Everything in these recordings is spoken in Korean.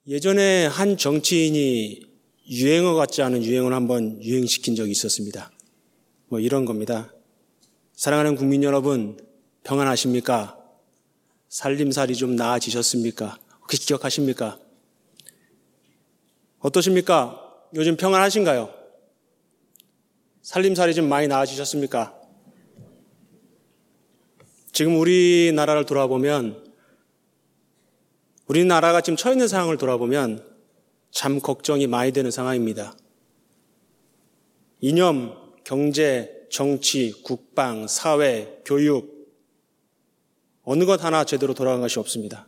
예전에 한 정치인이 유행어 같지 않은 유행을 한번 유행시킨 적이 있었습니다. 이런 겁니다. 사랑하는 국민 여러분, 평안하십니까? 살림살이 좀 나아지셨습니까? 혹시 기억하십니까? 어떠십니까? 요즘 평안하신가요? 살림살이 좀 많이 나아지셨습니까? 지금 우리나라를 돌아보면, 우리나라가 지금 처해 있는 상황을 돌아보면 참 걱정이 많이 되는 상황입니다. 이념, 경제, 정치, 국방, 사회, 교육, 어느 것 하나 제대로 돌아간 것이 없습니다.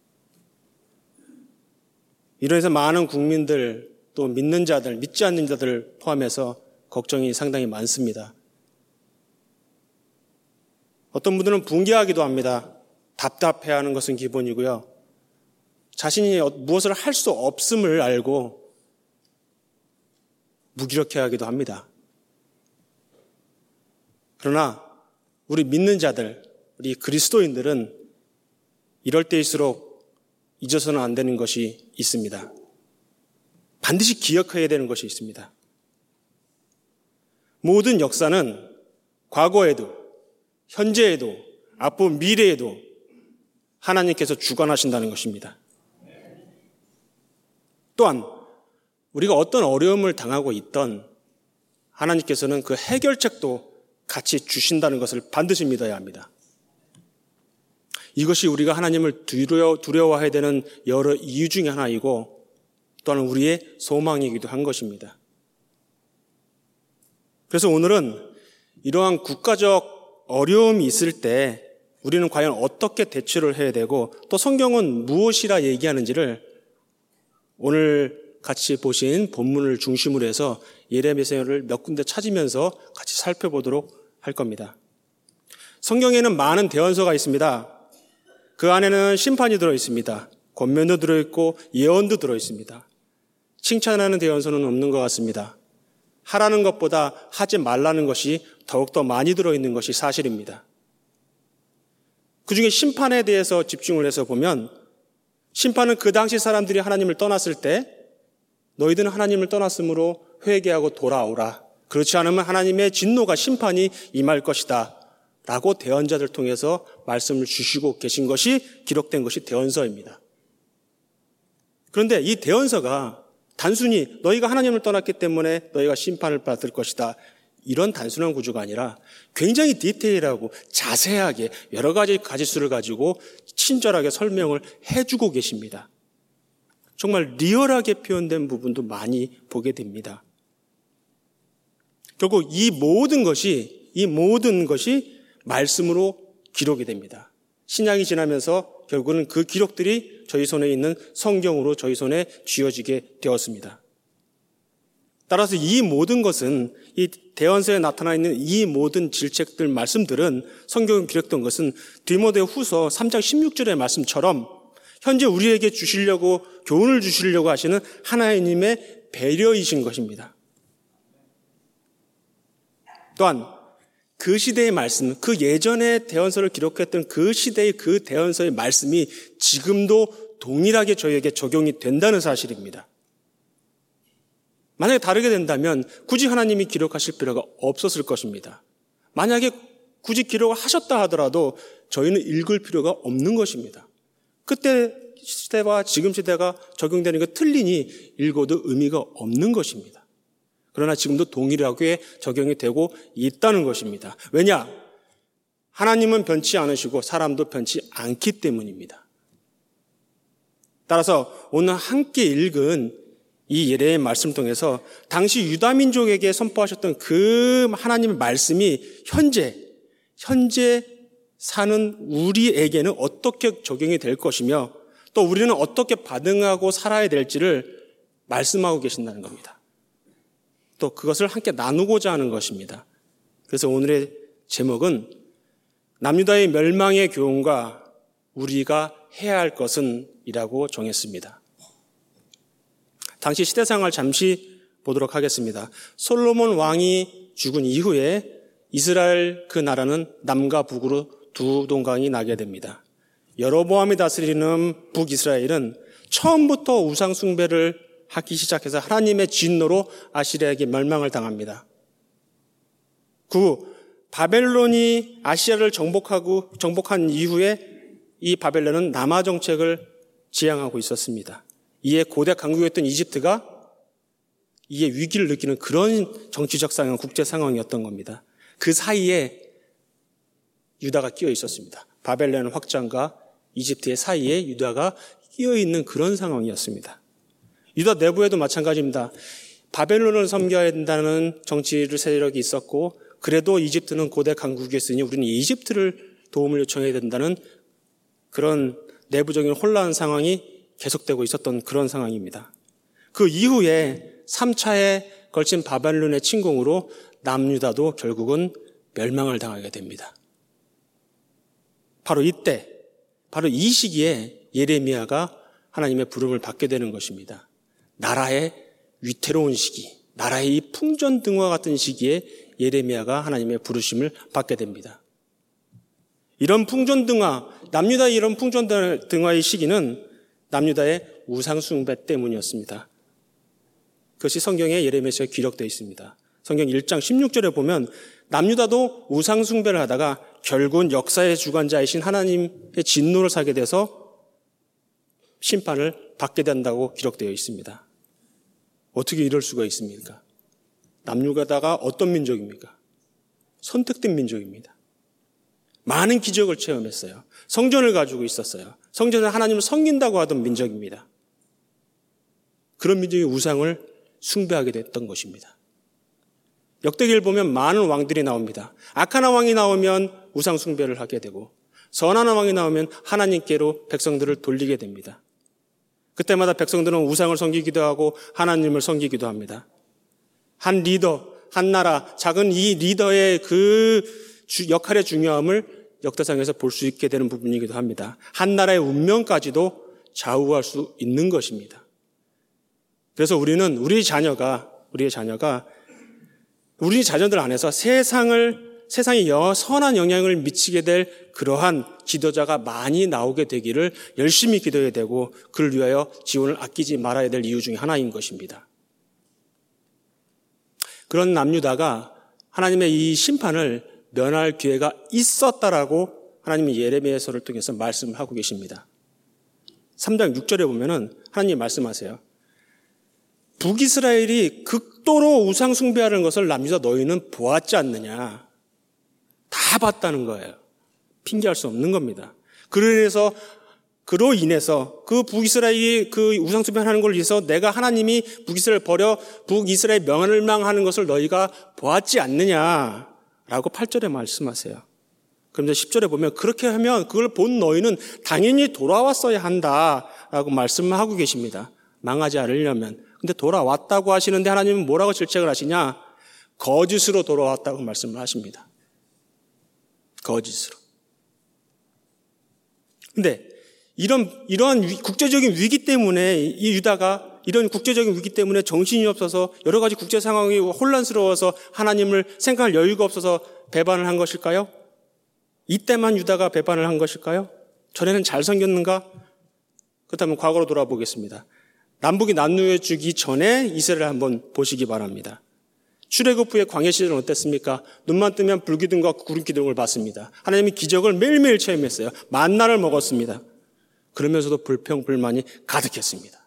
이러해서 많은 국민들, 또 믿는 자들, 믿지 않는 자들 포함해서 걱정이 상당히 많습니다. 어떤 분들은 붕괴하기도 합니다. 답답해하는 것은 기본이고요. 자신이 무엇을 할 수 없음을 알고 무기력해하기도 합니다. 그러나 우리 믿는 자들, 우리 그리스도인들은 이럴 때일수록 잊어서는 안 되는 것이 있습니다. 반드시 기억해야 되는 것이 있습니다. 모든 역사는 과거에도, 현재에도, 앞으로 미래에도 하나님께서 주관하신다는 것입니다. 또한 우리가 어떤 어려움을 당하고 있던 하나님께서는 그 해결책도 같이 주신다는 것을 반드시 믿어야 합니다. 이것이 우리가 하나님을 두려워해야 되는 여러 이유 중에 하나이고 또한 우리의 소망이기도 한 것입니다. 그래서 오늘은 이러한 국가적 어려움이 있을 때 우리는 과연 어떻게 대처를 해야 되고 또 성경은 무엇이라 얘기하는지를 오늘 같이 보신 본문을 중심으로 해서 예레미야서를 몇 군데 찾으면서 같이 살펴보도록 할 겁니다. 성경에는 많은 대언서가 있습니다. 그 안에는 심판이 들어있습니다. 권면도 들어있고 예언도 들어있습니다. 칭찬하는 대언서는 없는 것 같습니다. 하라는 것보다 하지 말라는 것이 더욱더 많이 들어있는 것이 사실입니다. 그중에 심판에 대해서 집중을 해서 보면 심판은 그 당시 사람들이 하나님을 떠났을 때 너희들은 하나님을 떠났으므로 회개하고 돌아오라. 그렇지 않으면 하나님의 진노가 심판이 임할 것이다. 라고 대언자들 통해서 말씀을 주시고 계신 것이 기록된 것이 대언서입니다. 그런데 이 대언서가 단순히 너희가 하나님을 떠났기 때문에 너희가 심판을 받을 것이다. 이런 단순한 구조가 아니라 굉장히 디테일하고 자세하게 여러 가지 가지수를 가지고 친절하게 설명을 해주고 계십니다. 정말 리얼하게 표현된 부분도 많이 보게 됩니다. 결국 이 모든 것이 말씀으로 기록이 됩니다. 신약이 지나면서 결국은 그 기록들이 저희 손에 있는 성경으로 저희 손에 쥐어지게 되었습니다. 따라서 이 모든 것은 이 대언서에 나타나 있는 이 모든 질책들 말씀들은 성경에 기록된 것은 디모데후서 3장 16절의 말씀처럼 현재 우리에게 주시려고 교훈을 주시려고 하시는 하나님의 배려이신 것입니다. 또한 그 시대의 말씀, 그 예전에 대언서를 기록했던 그 시대의 그 대언서의 말씀이 지금도 동일하게 저희에게 적용이 된다는 사실입니다. 만약에 다르게 된다면 굳이 하나님이 기록하실 필요가 없었을 것입니다. 만약에 굳이 기록을 하셨다 하더라도 저희는 읽을 필요가 없는 것입니다. 그때 시대와 지금 시대가 적용되는 게 틀리니 읽어도 의미가 없는 것입니다. 그러나 지금도 동일하게 적용이 되고 있다는 것입니다. 왜냐? 하나님은 변치 않으시고 사람도 변치 않기 때문입니다. 따라서 오늘 함께 읽은 이 예레미야의 말씀 통해서 당시 유다민족에게 선포하셨던 그 하나님의 말씀이 현재 사는 우리에게는 어떻게 적용이 될 것이며 또 우리는 어떻게 반응하고 살아야 될지를 말씀하고 계신다는 겁니다. 또 그것을 함께 나누고자 하는 것입니다. 그래서 오늘의 제목은 남유다의 멸망의 교훈과 우리가 해야 할 것은 이라고 정했습니다. 당시 시대상을 잠시 보도록 하겠습니다. 솔로몬 왕이 죽은 이후에 이스라엘 그 나라는 남과 북으로 두 동강이 나게 됩니다. 여로보암이 다스리는 북이스라엘은 처음부터 우상 숭배를 하기 시작해서 하나님의 진노로 아시리아에게 멸망을 당합니다. 바벨론이 아시아를 정복한 이후에 이 바벨론은 남하 정책을 지향하고 있었습니다. 이에 고대 강국이었던 이집트가 이에 위기를 느끼는 그런 정치적 상황, 국제 상황이었던 겁니다. 그 사이에 유다가 끼어 있었습니다. 바벨론 확장과 이집트의 사이에 유다가 끼어 있는 그런 상황이었습니다. 유다 내부에도 마찬가지입니다. 바벨론을 섬겨야 된다는 정치 세력이 있었고, 그래도 이집트는 고대 강국이었으니 우리는 이집트를 도움을 요청해야 된다는 그런 내부적인 혼란 상황이 계속되고 있었던 그런 상황입니다. 그 이후에 3차에 걸친 바벨론의 침공으로 남유다도 결국은 멸망을 당하게 됩니다. 바로 이때, 바로 이 시기에 예레미야가 하나님의 부름을 받게 되는 것입니다. 나라의 위태로운 시기, 나라의 이 풍전등화 같은 시기에 예레미야가 하나님의 부르심을 받게 됩니다. 이런 풍전등화, 남유다의 이런 풍전등화의 시기는 남유다의 우상숭배 때문이었습니다. 그것이 성경에 예레미야서에 기록되어 있습니다. 성경 1장 16절에 보면 남유다도 우상숭배를 하다가 결국은 역사의 주관자이신 하나님의 진노를 사게 돼서 심판을 받게 된다고 기록되어 있습니다. 어떻게 이럴 수가 있습니까? 남유다가 어떤 민족입니까? 선택된 민족입니다. 많은 기적을 체험했어요. 성전을 가지고 있었어요. 성전에 하나님을 섬긴다고 하던 민족입니다. 그런 민족이 우상을 숭배하게 됐던 것입니다. 역대기를 보면 많은 왕들이 나옵니다. 악한 왕이 나오면 우상 숭배를 하게 되고, 선한 왕이 나오면 하나님께로 백성들을 돌리게 됩니다. 그때마다 백성들은 우상을 섬기기도 하고 하나님을 섬기기도 합니다. 한 리더, 한 나라, 작은 이 리더의 그 역할의 중요함을 역사상에서 볼 수 있게 되는 부분이기도 합니다. 한 나라의 운명까지도 좌우할 수 있는 것입니다. 그래서 우리는 우리 자녀들 안에서 세상에 선한 영향을 미치게 될 그러한 지도자가 많이 나오게 되기를 열심히 기도해야 되고, 그를 위하여 지원을 아끼지 말아야 될 이유 중에 하나인 것입니다. 그런 남유다가 하나님의 이 심판을 면할 기회가 있었다라고 하나님이 예레미야서를 통해서 말씀하고 계십니다. 3장 6절에 보면은 하나님이 말씀하세요. 북이스라엘이 극도로 우상 숭배하는 것을 남유다 너희는 보았지 않느냐. 다 봤다는 거예요. 핑계할 수 없는 겁니다. 그로 인해서 그 북이스라엘이 그 우상 숭배하는 걸 위해서 내가 하나님이 북이스라엘 버려 북이스라엘 멸망하는 것을 너희가 보았지 않느냐라고 8절에 말씀하세요. 그런데 10절에 보면 그렇게 하면 그걸 본 너희는 당연히 돌아왔어야 한다라고 말씀하고 계십니다. 망하지 않으려면. 근데 돌아왔다고 하시는데 하나님은 뭐라고 질책을 하시냐? 거짓으로 돌아왔다고 말씀을 하십니다. 거짓으로. 근데 이러한 국제적인 위기 때문에 이 유다가 이런 국제적인 위기 때문에 정신이 없어서 여러 가지 국제 상황이 혼란스러워서 하나님을 생각할 여유가 없어서 배반을 한 것일까요? 이때만 유다가 배반을 한 것일까요? 전에는 잘 섬겼는가? 그렇다면 과거로 돌아보겠습니다. 남북이 나누어지기 전에 이스라엘을 한번 보시기 바랍니다. 출애굽 후의 광야 시절은 어땠습니까? 눈만 뜨면 불기둥과 구름기둥을 봤습니다. 하나님이 기적을 매일매일 체험했어요. 만나를 먹었습니다. 그러면서도 불평, 불만이 가득했습니다.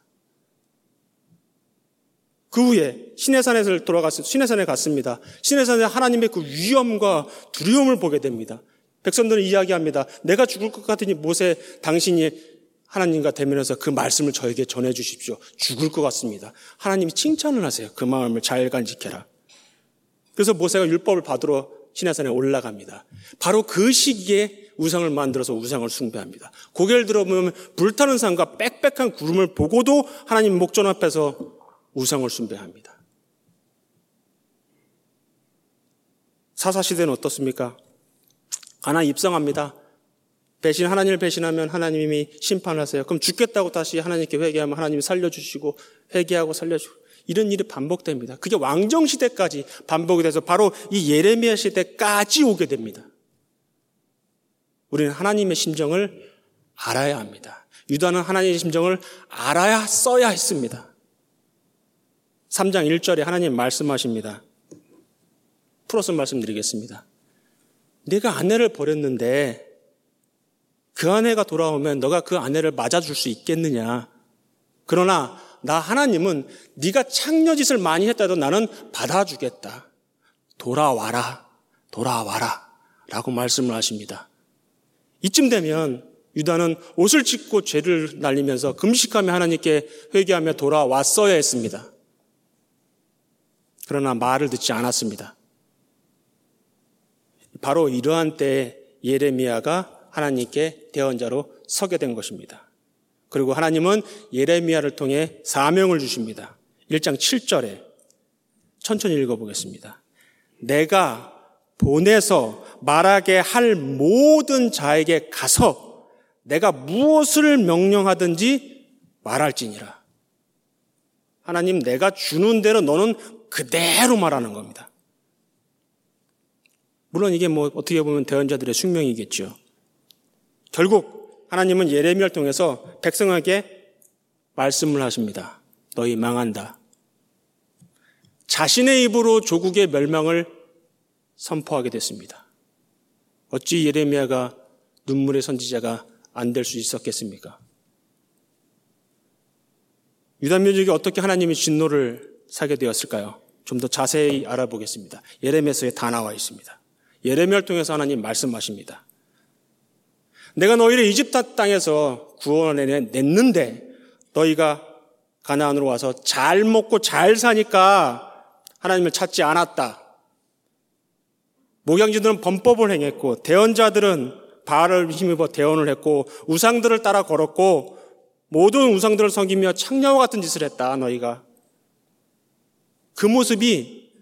그 후에 시내산에 갔습니다. 시내산에 하나님의 그 위엄과 두려움을 보게 됩니다. 백성들은 이야기합니다. 내가 죽을 것 같으니 모세 당신이 하나님과 대면해서 그 말씀을 저에게 전해 주십시오. 죽을 것 같습니다. 하나님이 칭찬을 하세요. 그 마음을 잘 간직해라. 그래서 모세가 율법을 받으러 시내산에 올라갑니다. 바로 그 시기에 우상을 만들어서 우상을 숭배합니다. 고개를 들어보면 불타는 산과 빽빽한 구름을 보고도 하나님 목전 앞에서 우상을 숭배합니다. 사사시대는 어떻습니까? 가나안 입성합니다. 하나님을 배신하면 하나님이 심판하세요. 그럼 죽겠다고 다시 하나님께 회개하면 하나님이 살려주시고 회개하고 살려주고 이런 일이 반복됩니다. 그게 왕정시대까지 반복이 돼서 바로 이 예레미야 시대까지 오게 됩니다. 우리는 하나님의 심정을 알아야 합니다. 유다는 하나님의 심정을 알아야 써야 했습니다. 3장 1절에 하나님 말씀하십니다. 풀어서 말씀드리겠습니다. 내가 아내를 버렸는데 그 아내가 돌아오면 너가 그 아내를 맞아줄 수 있겠느냐. 그러나 나 하나님은 네가 창녀짓을 많이 했다도 나는 받아주겠다. 돌아와라 라고 말씀을 하십니다. 이쯤 되면 유다는 옷을 찢고 죄를 날리면서 금식하며 하나님께 회개하며 돌아왔어야 했습니다. 그러나 말을 듣지 않았습니다. 바로 이러한 때에 예레미야가 하나님께 대언자로 서게 된 것입니다. 그리고 하나님은 예레미야를 통해 사명을 주십니다. 1장 7절에 천천히 읽어보겠습니다. 내가 보내서 말하게 할 모든 자에게 가서 내가 무엇을 명령하든지 말할지니라. 하나님, 내가 주는 대로 너는 그대로 말하는 겁니다. 물론 이게 어떻게 보면 대언자들의 숙명이겠죠. 결국 하나님은 예레미야를 통해서 백성에게 말씀을 하십니다. 너희 망한다. 자신의 입으로 조국의 멸망을 선포하게 됐습니다. 어찌 예레미야가 눈물의 선지자가 안 될 수 있었겠습니까? 유다 민족이 어떻게 하나님의 진노를 사게 되었을까요? 좀 더 자세히 알아보겠습니다. 예레미야서에 다 나와 있습니다. 예레미야를 통해서 하나님 말씀하십니다. 내가 너희를 이집트 땅에서 구원해냈는데 너희가 가나안으로 와서 잘 먹고 잘 사니까 하나님을 찾지 않았다. 목양지들은 범법을 행했고 대언자들은 바알을 힘입어 대언을 했고 우상들을 따라 걸었고 모든 우상들을 섬기며 창녀와 같은 짓을 했다. 너희가 그 모습이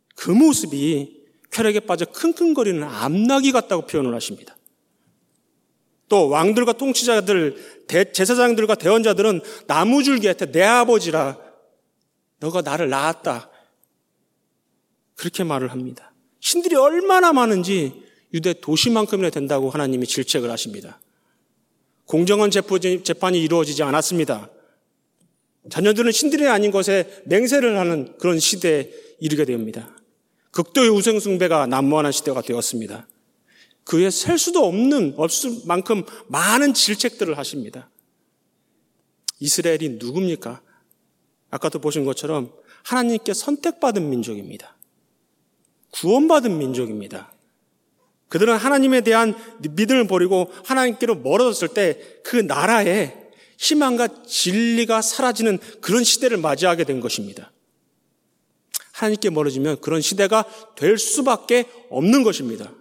쾌락에 빠져 킁킁거리는 암나귀 같다고 표현을 하십니다. 또 왕들과 통치자들, 제사장들과 대언자들은 나무줄기한테 내 아버지라 너가 나를 낳았다. 그렇게 말을 합니다. 신들이 얼마나 많은지 유대 도시만큼이나 된다고 하나님이 질책을 하십니다. 공정한 재판이 이루어지지 않았습니다. 자녀들은 신들이 아닌 것에 맹세를 하는 그런 시대에 이르게 됩니다. 극도의 우상숭배가 난무하는 시대가 되었습니다. 그에 셀 수도 없을 만큼 많은 질책들을 하십니다. 이스라엘이 누굽니까? 아까도 보신 것처럼 하나님께 선택받은 민족입니다. 구원받은 민족입니다. 그들은 하나님에 대한 믿음을 버리고 하나님께로 멀어졌을 때 그 나라에 희망과 진리가 사라지는 그런 시대를 맞이하게 된 것입니다. 하나님께 멀어지면 그런 시대가 될 수밖에 없는 것입니다.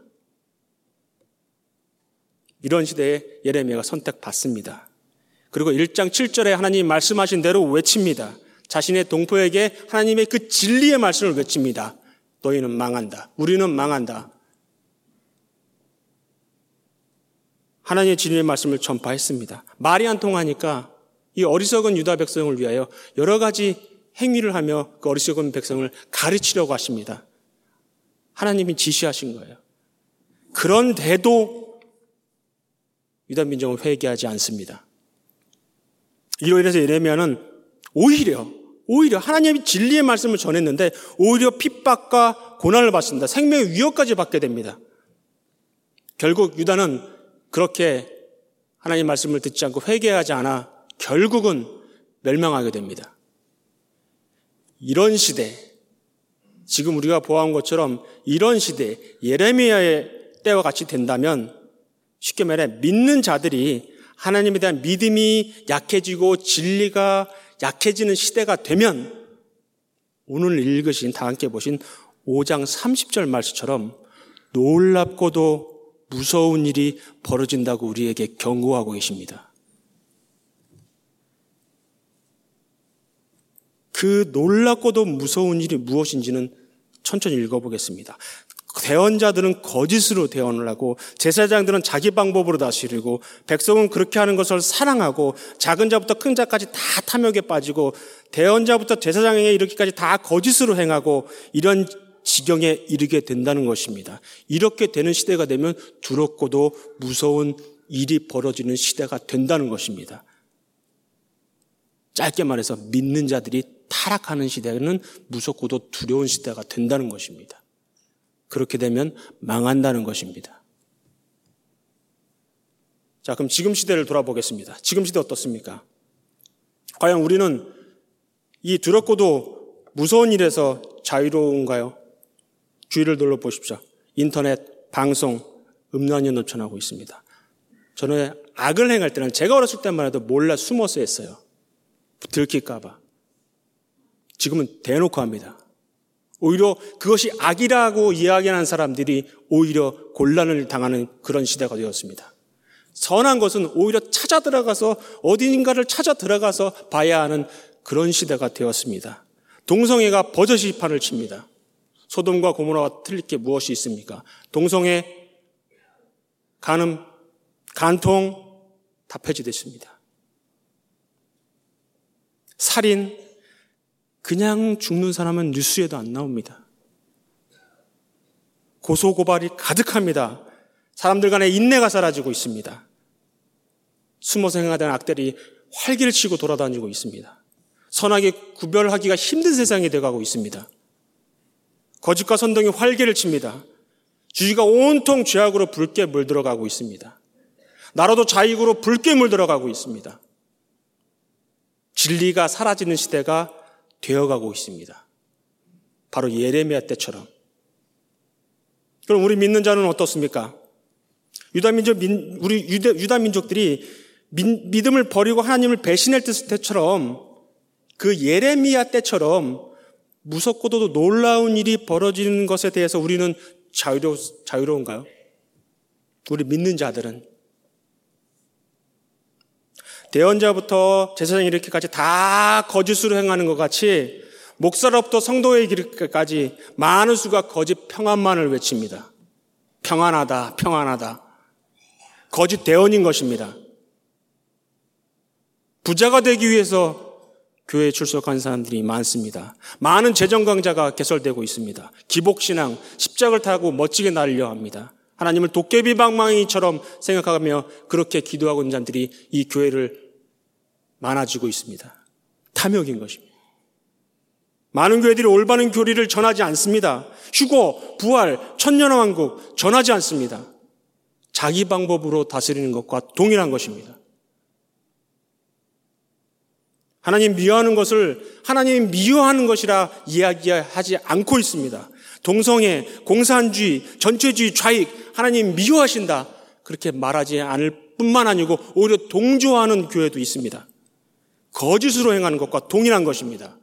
이런 시대에 예레미야가 선택받습니다. 그리고 1장 7절에 하나님이 말씀하신 대로 외칩니다. 자신의 동포에게 하나님의 그 진리의 말씀을 외칩니다. 너희는 망한다. 우리는 망한다. 하나님의 진리의 말씀을 전파했습니다. 말이 안 통하니까 이 어리석은 유다 백성을 위하여 여러 가지 행위를 하며 그 어리석은 백성을 가르치려고 하십니다. 하나님이 지시하신 거예요. 그런데도 유다 민족은 회개하지 않습니다. 이로 인해서 예레미야는 오히려 하나님의 진리의 말씀을 전했는데 오히려 핍박과 고난을 받습니다. 생명의 위협까지 받게 됩니다. 결국 유다는 그렇게 하나님의 말씀을 듣지 않고 회개하지 않아 결국은 멸망하게 됩니다. 이런 시대, 지금 우리가 보아온 것처럼 이런 시대, 예레미야의 때와 같이 된다면 쉽게 말해 믿는 자들이 하나님에 대한 믿음이 약해지고 진리가 약해지는 시대가 되면 오늘 읽으신 다 함께 보신 5장 30절 말씀처럼 놀랍고도 무서운 일이 벌어진다고 우리에게 경고하고 계십니다. 그 놀랍고도 무서운 일이 무엇인지는 천천히 읽어보겠습니다. 대언자들은 거짓으로 대언을 하고 제사장들은 자기 방법으로 다스리고 백성은 그렇게 하는 것을 사랑하고 작은 자부터 큰 자까지 다 탐욕에 빠지고 대언자부터 제사장에게 이르기까지 다 거짓으로 행하고 이런 지경에 이르게 된다는 것입니다. 이렇게 되는 시대가 되면 두렵고도 무서운 일이 벌어지는 시대가 된다는 것입니다. 짧게 말해서 믿는 자들이 타락하는 시대는 무섭고도 두려운 시대가 된다는 것입니다. 그렇게 되면 망한다는 것입니다. 자, 그럼 지금 시대를 돌아보겠습니다. 지금 시대 어떻습니까? 과연 우리는 이 두렵고도 무서운 일에서 자유로운가요? 주위를 둘러보십시오. 인터넷, 방송, 음란이 넘쳐나고 있습니다. 저는 악을 행할 때는 제가 어렸을 때만 해도 몰라 숨어서 했어요. 들킬까 봐. 지금은 대놓고 합니다. 오히려 그것이 악이라고 이야기하는 사람들이 오히려 곤란을 당하는 그런 시대가 되었습니다. 선한 것은 오히려 찾아 들어가서 어딘가를 찾아 들어가서 봐야 하는 그런 시대가 되었습니다. 동성애가 버젓이 판을 칩니다. 소돔과 고모라와 틀릴 게 무엇이 있습니까? 동성애, 간음, 간통 다 폐지됐습니다. 살인, 그냥 죽는 사람은 뉴스에도 안 나옵니다. 고소고발이 가득합니다. 사람들 간의 인내가 사라지고 있습니다. 숨어서 행하던 악들이 활기를 치고 돌아다니고 있습니다. 선하게 구별하기가 힘든 세상이 되어가고 있습니다. 거짓과 선동이 활기를 칩니다. 주위가 온통 죄악으로 붉게 물들어가고 있습니다. 나라도 자익으로 붉게 물들어가고 있습니다. 진리가 사라지는 시대가 되어가고 있습니다. 바로 예레미야 때처럼. 그럼 우리 믿는 자는 어떻습니까? 유다민족들이 믿음을 버리고 하나님을 배신할 때처럼 그 예레미야 때처럼 무섭고도 놀라운 일이 벌어지는 것에 대해서 우리는 자유로운가요? 우리 믿는 자들은 대언자부터 제사장 이렇게까지 다 거짓으로 행하는 것 같이 목사로부터 성도에 이르기까지 많은 수가 거짓 평안만을 외칩니다. 평안하다, 평안하다. 거짓 대언인 것입니다. 부자가 되기 위해서 교회에 출석한 사람들이 많습니다. 많은 재정강자가 개설되고 있습니다. 기복신앙, 십자가를 타고 멋지게 날려 합니다. 하나님을 도깨비 방망이처럼 생각하며 그렇게 기도하고 있는 자들이 이 교회를 많아지고 있습니다. 탐욕인 것입니다. 많은 교회들이 올바른 교리를 전하지 않습니다. 휴거, 부활, 천년왕국 전하지 않습니다. 자기 방법으로 다스리는 것과 동일한 것입니다. 하나님 미워하는 것을 하나님이 미워하는 것이라 이야기하지 않고 있습니다. 동성애, 공산주의, 전체주의, 좌익, 하나님 미워하신다. 그렇게 말하지 않을 뿐만 아니고 오히려 동조하는 교회도 있습니다. 거짓으로 행하는 것과 동일한 것입니다.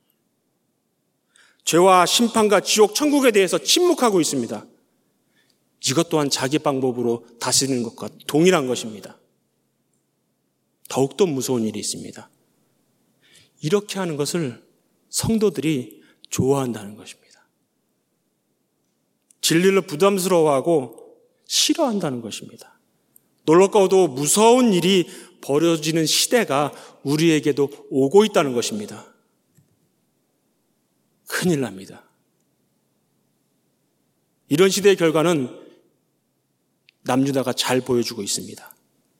죄와 심판과 지옥, 천국에 대해서 침묵하고 있습니다. 이것 또한 자기 방법으로 다스리는 것과 동일한 것입니다. 더욱더 무서운 일이 있습니다. 이렇게 하는 것을 성도들이 좋아한다는 것입니다. 진리를 부담스러워하고 싫어한다는 것입니다. 놀랍고도 무서운 일이 벌어지는 시대가 우리에게도 오고 있다는 것입니다. 큰일 납니다. 이런 시대의 결과는 남유다가 잘 보여주고 있습니다.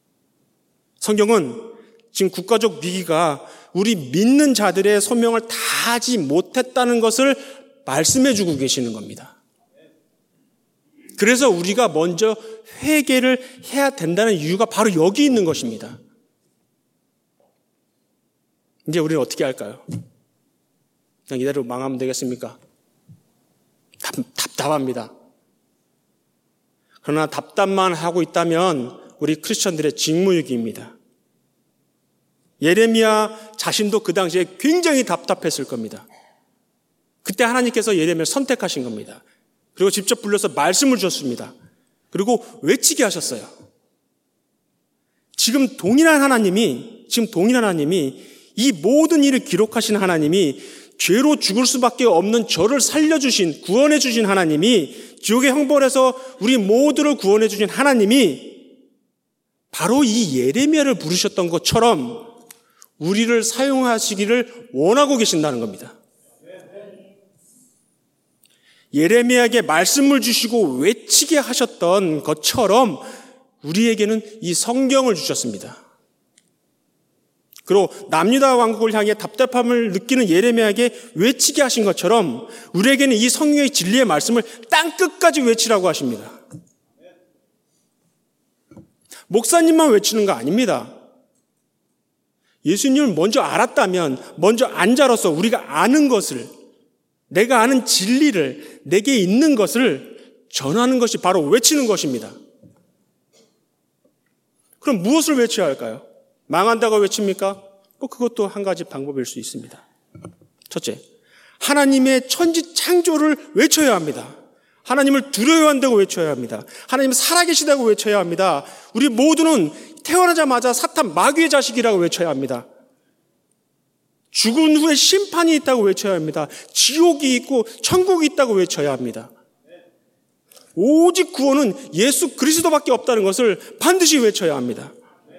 성경은 지금 국가적 위기가 우리 믿는 자들의 소명을 다하지 못했다는 것을 말씀해 주고 계시는 겁니다. 그래서 우리가 먼저 회개를 해야 된다는 이유가 바로 여기 있는 것입니다. 이제 우리는 어떻게 할까요? 그냥 이대로 망하면 되겠습니까? 답답합니다. 그러나 답답만 하고 있다면 우리 크리스천들의 직무유기입니다. 예레미야 자신도 그 당시에 굉장히 답답했을 겁니다. 그때 하나님께서 예레미야를 선택하신 겁니다. 그리고 직접 불러서 말씀을 주셨습니다. 그리고 외치게 하셨어요. 지금 동일한 하나님이 이 모든 일을 기록하신 하나님이 죄로 죽을 수밖에 없는 저를 살려주신, 구원해주신 하나님이, 지옥의 형벌에서 우리 모두를 구원해주신 하나님이 바로 이 예레미야를 부르셨던 것처럼 우리를 사용하시기를 원하고 계신다는 겁니다. 예레미야에게 말씀을 주시고 외치게 하셨던 것처럼 우리에게는 이 성경을 주셨습니다. 그리고 남유다 왕국을 향해 답답함을 느끼는 예레미야에게 외치게 하신 것처럼 우리에게는 이 성경의 진리의 말씀을 땅끝까지 외치라고 하십니다. 목사님만 외치는 거 아닙니다. 예수님을 먼저 알았다면 먼저 안자로서 우리가 아는 것을, 내가 아는 진리를, 내게 있는 것을 전하는 것이 바로 외치는 것입니다. 그럼 무엇을 외쳐야 할까요? 망한다고 외칩니까? 그것도 한 가지 방법일 수 있습니다. 첫째, 하나님의 천지 창조를 외쳐야 합니다. 하나님을 두려워한다고 외쳐야 합니다. 하나님 살아계시다고 외쳐야 합니다. 우리 모두는 태어나자마자 사탄 마귀의 자식이라고 외쳐야 합니다. 죽은 후에 심판이 있다고 외쳐야 합니다. 지옥이 있고 천국이 있다고 외쳐야 합니다. 오직 구원은 예수 그리스도밖에 없다는 것을 반드시 외쳐야 합니다.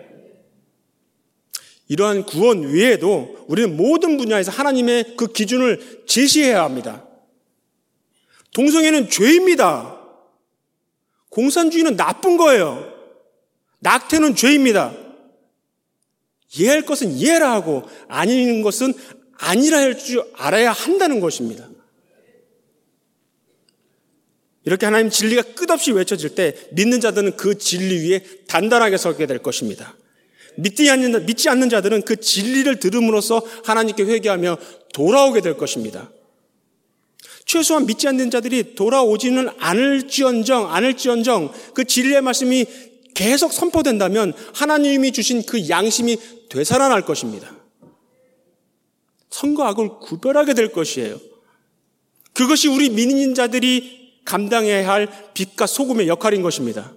이러한 구원 외에도 우리는 모든 분야에서 하나님의 그 기준을 제시해야 합니다. 동성애는 죄입니다. 공산주의는 나쁜 거예요. 낙태는 죄입니다. 이해할 것은 이해라 하고 아닌 것은 아니라 할 줄 알아야 한다는 것입니다. 이렇게 하나님 진리가 끝없이 외쳐질 때 믿는 자들은 그 진리 위에 단단하게 서게 될 것입니다. 믿지 않는 자들은 그 진리를 들음으로써 하나님께 회개하며 돌아오게 될 것입니다. 최소한 믿지 않는 자들이 돌아오지는 않을지언정 그 진리의 말씀이 계속 선포된다면 하나님이 주신 그 양심이 되살아날 것입니다. 선과 악을 구별하게 될 것이에요. 그것이 우리 믿는 자들이 감당해야 할 빛과 소금의 역할인 것입니다.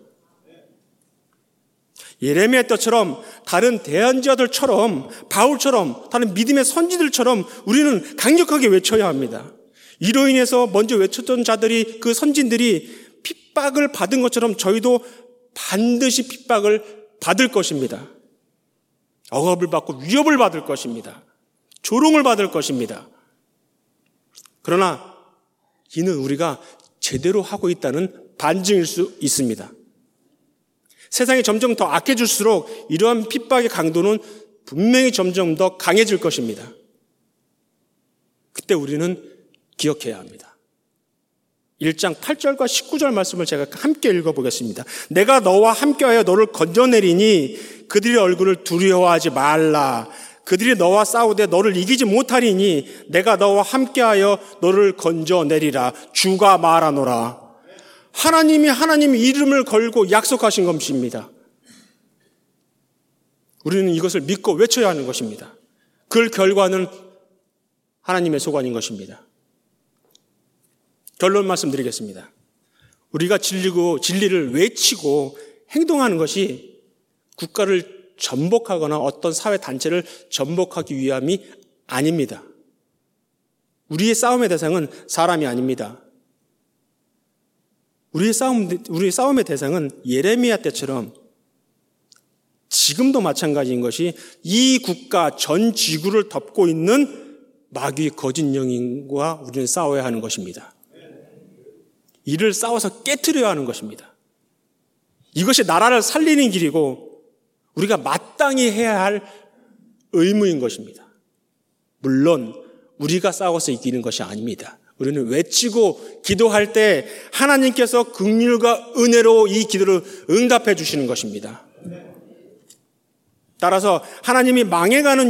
예레미야 때처럼 다른 대언자들처럼 바울처럼 다른 믿음의 선지들처럼 우리는 강력하게 외쳐야 합니다. 이로 인해서 먼저 외쳤던 자들이 그 선진들이 핍박을 받은 것처럼 저희도 반드시 핍박을 받을 것입니다. 억압을 받고 위협을 받을 것입니다. 조롱을 받을 것입니다. 그러나 이는 우리가 제대로 하고 있다는 반증일 수 있습니다. 세상이 점점 더 악해질수록 이러한 핍박의 강도는 분명히 점점 더 강해질 것입니다. 그때 우리는 기억해야 합니다. 1장 8절과 19절 말씀을 제가 함께 읽어보겠습니다. 내가 너와 함께하여 너를 건져내리니 그들의 얼굴을 두려워하지 말라. 그들이 너와 싸우되 너를 이기지 못하리니 내가 너와 함께하여 너를 건져내리라. 주가 말하노라. 하나님이 하나님 이름을 걸고 약속하신 것입니다. 우리는 이것을 믿고 외쳐야 하는 것입니다. 그 결과는 하나님의 소관인 것입니다. 결론 말씀드리겠습니다. 우리가 진리를 외치고 행동하는 것이 국가를 전복하거나 어떤 사회 단체를 전복하기 위함이 아닙니다. 우리의 싸움의 대상은 사람이 아닙니다. 우리의 싸움의 대상은 예레미야 때처럼 지금도 마찬가지인 것이 이 국가 전 지구를 덮고 있는 마귀의 거짓 영인과 우리는 싸워야 하는 것입니다. 이를 싸워서 깨트려야 하는 것입니다. 이것이 나라를 살리는 길이고 우리가 마땅히 해야 할 의무인 것입니다. 물론 우리가 싸워서 이기는 것이 아닙니다. 우리는 외치고 기도할 때 하나님께서 긍휼과 은혜로 이 기도를 응답해 주시는 것입니다. 따라서 하나님이 망해가는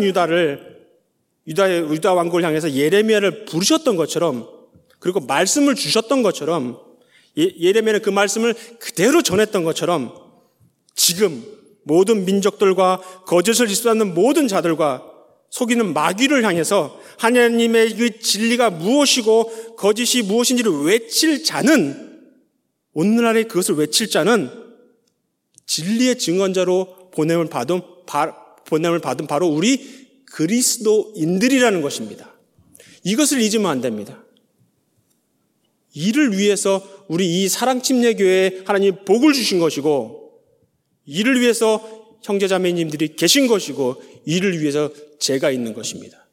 유다 왕국을 향해서 예레미야를 부르셨던 것처럼 그리고 말씀을 주셨던 것처럼 예레미야는 그 말씀을 그대로 전했던 것처럼 지금 모든 민족들과 거짓을 지수하는 모든 자들과 속이는 마귀를 향해서 하나님의 그 진리가 무엇이고 거짓이 무엇인지를 외칠 자는 오늘날에 그것을 외칠 자는 진리의 증언자로 보냄을 받은 바로 우리 그리스도인들이라는 것입니다. 이것을 잊으면 안 됩니다. 이를 위해서 우리 이 사랑침례교회에 하나님이 복을 주신 것이고 이를 위해서 형제자매님들이 계신 것이고 이를 위해서 제가 있는 것입니다.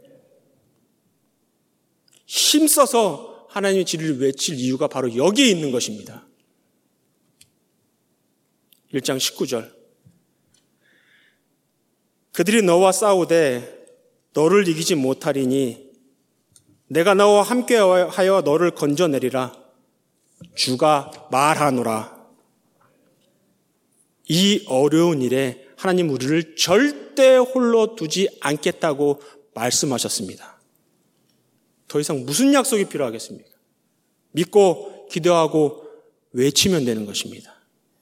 힘써서 하나님의 진리를 외칠 이유가 바로 여기에 있는 것입니다. 1장 19절 그들이 너와 싸우되 너를 이기지 못하리니 내가 너와 함께하여 너를 건져내리라. 주가 말하노라. 이 어려운 일에 하나님 우리를 절대 홀로 두지 않겠다고 말씀하셨습니다. 더 이상 무슨 약속이 필요하겠습니까? 믿고 기도하고 외치면 되는 것입니다.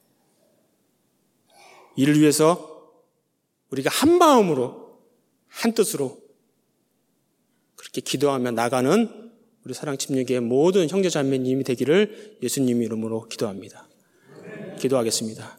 이를 위해서 우리가 한 마음으로 한 뜻으로 그렇게 기도하며 나가는 우리 사랑침례교회 모든 형제 자매님이 되기를 예수님 이름으로 기도합니다. 기도하겠습니다.